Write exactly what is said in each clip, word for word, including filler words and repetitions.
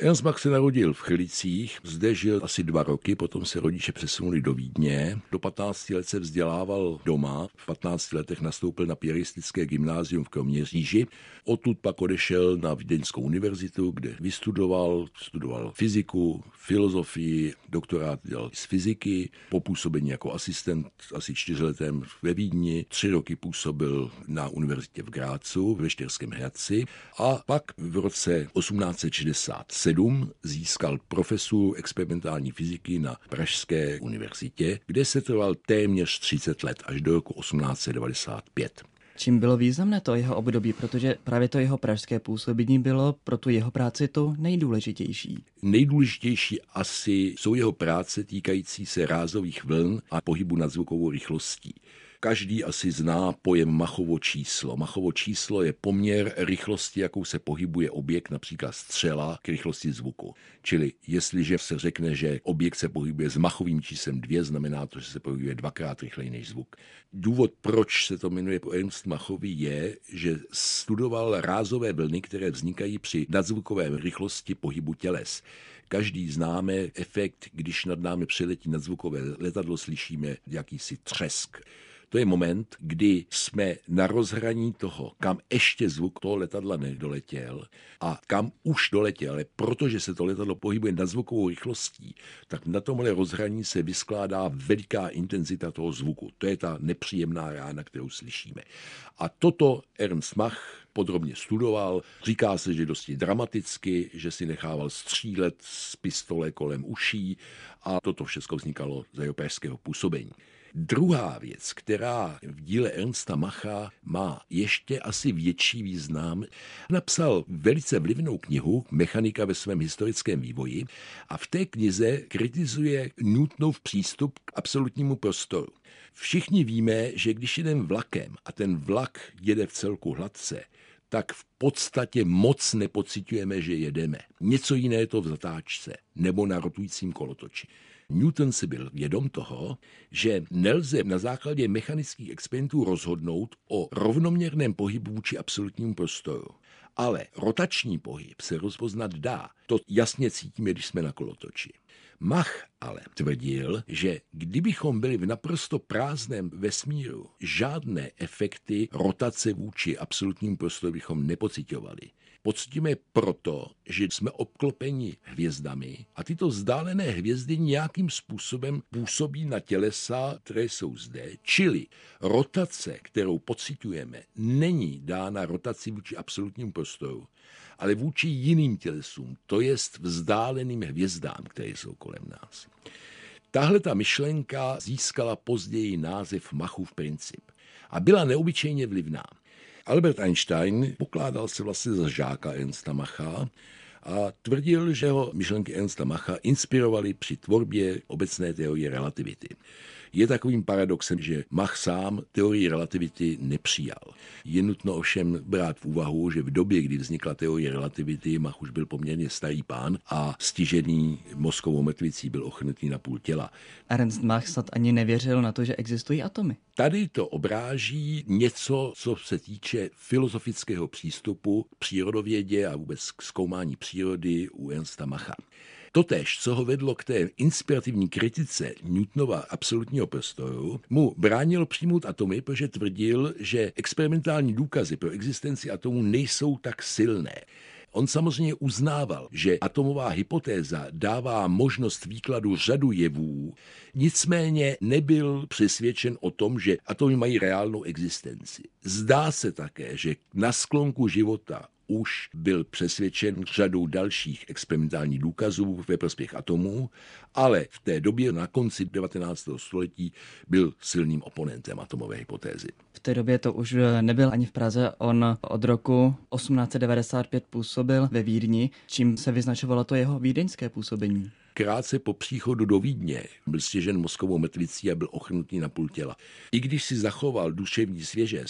Ernst Mach se narodil v Chlicích, zde žil asi dva roky, potom se rodiče přesunuli do Vídně. Do patnácti let se vzdělával doma, v patnácti letech nastoupil na piaristické gymnázium v Kroměříži. Odtud pak odešel na Vídeňskou univerzitu, kde vystudoval, studoval fyziku, filozofii, doktorát dělal z fyziky, po působení jako asistent asi čtyřletem ve Vídni, tři roky působil na univerzitě v Grácu, ve Štýrském Hradci a pak v roce osmnáct set šedesát sedm získal profesuru experimentální fyziky na Pražské univerzitě, kde se trval téměř třicet let až do roku osmnáct set devadesát pět. Čím bylo významné to jeho období, protože právě to jeho pražské působení bylo pro tu jeho práci to nejdůležitější. Nejdůležitější asi jsou jeho práce týkající se rázových vln a pohybu nad zvukovou rychlostí. Každý asi zná pojem Machovo číslo. Machovo číslo je poměr rychlosti, jakou se pohybuje objekt, například střela, k rychlosti zvuku. Čili jestliže se řekne, že objekt se pohybuje s Machovým číslem dva, znamená to, že se pohybuje dvakrát rychleji než zvuk. Důvod, proč se to jmenuje po Ernst Machovi, je, že studoval rázové vlny, které vznikají při nadzvukové rychlosti pohybu těles. Každý známe efekt, když nad námi přiletí nadzvukové letadlo, slyšíme jakýsi třesk. To je moment, kdy jsme na rozhraní toho, kam ještě zvuk toho letadla nedoletěl a kam už doletěl, ale protože se to letadlo pohybuje nadzvukovou rychlostí, tak na tomhle rozhraní se vyskládá veliká intenzita toho zvuku. To je ta nepříjemná rána, kterou slyšíme. A toto Ernst Mach podrobně studoval. Říká se, že dosti dramaticky, že si nechával střílet z pistole kolem uší a toto všechno vznikalo za jeho pražského působení. Druhá věc, která v díle Ernsta Macha má ještě asi větší význam, napsal velice vlivnou knihu Mechanika ve svém historickém vývoji a v té knize kritizuje Newtonův přístup k absolutnímu prostoru. Všichni víme, že když jedeme vlakem a ten vlak jede v celku hladce, tak v podstatě moc nepociťujeme, že jedeme. Něco jiné je to v zatáčce nebo na rotujícím kolotoči. Newton si byl vědom toho, že nelze na základě mechanických experimentů rozhodnout o rovnoměrném pohybu vůči absolutnímu prostoru. Ale rotační pohyb se rozpoznat dá. To jasně cítíme, když jsme na kolotoči. Mach ale tvrdil, že kdybychom byli v naprosto prázdném vesmíru, žádné efekty rotace vůči absolutnímu prostoru bychom nepociťovali. Pocitíme proto, že jsme obklopeni hvězdami a tyto vzdálené hvězdy nějakým způsobem působí na tělesa, které jsou zde, čili rotace, kterou pociťujeme, není dána rotací vůči absolutnímu prostoru, ale vůči jiným tělesům, to jest vzdáleným hvězdám, které jsou kolem nás. Tahle ta myšlenka získala později název Machův princip a byla neobyčejně vlivná. Albert Einstein pokládal se vlastně za žáka Ernsta Macha a tvrdil, že ho myšlenky Ernsta Macha inspirovaly při tvorbě obecné teorie relativity. Je takovým paradoxem, že Mach sám teorii relativity nepřijal. Je nutno ovšem brát v úvahu, že v době, kdy vznikla teorie relativity, Mach už byl poměrně starý pán a stižený mozkovou mrtvicí, byl ochrnutý na půl těla. Ernst Mach snad ani nevěřil na to, že existují atomy. Tady to obráží něco, co se týče filozofického přístupu k přírodovědě a vůbec k zkoumání přírody u Ernsta Macha. Totéž, co ho vedlo k té inspirativní kritice Newtonova absolutního prostoru, mu bránilo přijmout atomy, protože tvrdil, že experimentální důkazy pro existenci atomů nejsou tak silné. On samozřejmě uznával, že atomová hypotéza dává možnost výkladu řadu jevů, nicméně nebyl přesvědčen o tom, že atomy mají reálnou existenci. Zdá se také, že na sklonku života už byl přesvědčen řadou dalších experimentálních důkazů ve prospěch atomů, ale v té době na konci devatenáctého století byl silným oponentem atomové hypotézy. V té době to už nebyl ani v Praze, on od roku osmnáct set devadesát pět působil ve Vídni, čím se vyznačovalo to jeho vídeňské působení. Krátce po příchodu do Vídně byl stižen mozkovou mrtvicí a byl ochrnutý na půl těla. I když si zachoval duševní svěžest,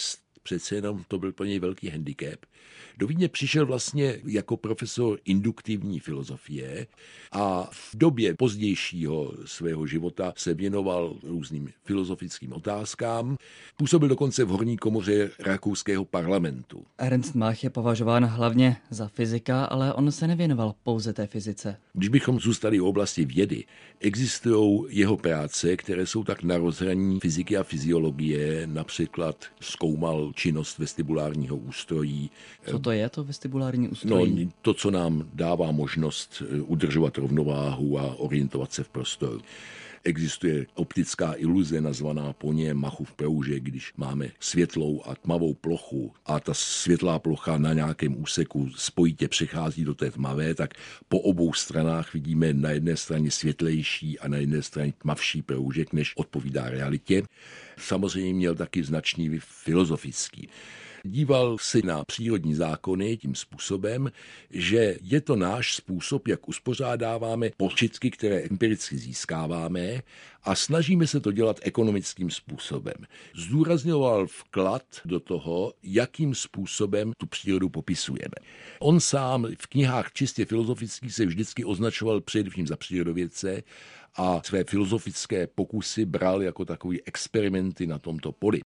přece jenom to byl pro něj velký handicap. Do Vídně přišel vlastně jako profesor induktivní filozofie a v době pozdějšího svého života se věnoval různým filozofickým otázkám. Působil dokonce v horní komoře rakouského parlamentu. Ernst Mach je považován hlavně za fyzika, ale on se nevěnoval pouze té fyzice. Když bychom zůstali v oblasti vědy, existují jeho práce, které jsou tak na rozhraní fyziky a fyziologie, například zkoumal činnost vestibulárního ústrojí. Co to je to vestibulární ústrojí? No, to, co nám dává možnost udržovat rovnováhu a orientovat se v prostoru. Existuje optická iluze nazvaná po něm Machův proužek, když máme světlou a tmavou plochu a ta světlá plocha na nějakém úseku spojitě přechází do té tmavé, tak po obou stranách vidíme na jedné straně světlejší a na jedné straně tmavší proužek, než odpovídá realitě. Samozřejmě měl taky značný vliv filozofický. Díval se na přírodní zákony tím způsobem, že je to náš způsob, jak uspořádáváme počitky, které empiricky získáváme a snažíme se to dělat ekonomickým způsobem. Zdůrazňoval vklad do toho, jakým způsobem tu přírodu popisujeme. On sám v knihách čistě filozofických se vždycky označoval především za přírodovědce a své filozofické pokusy bral jako takový experimenty na tomto poli.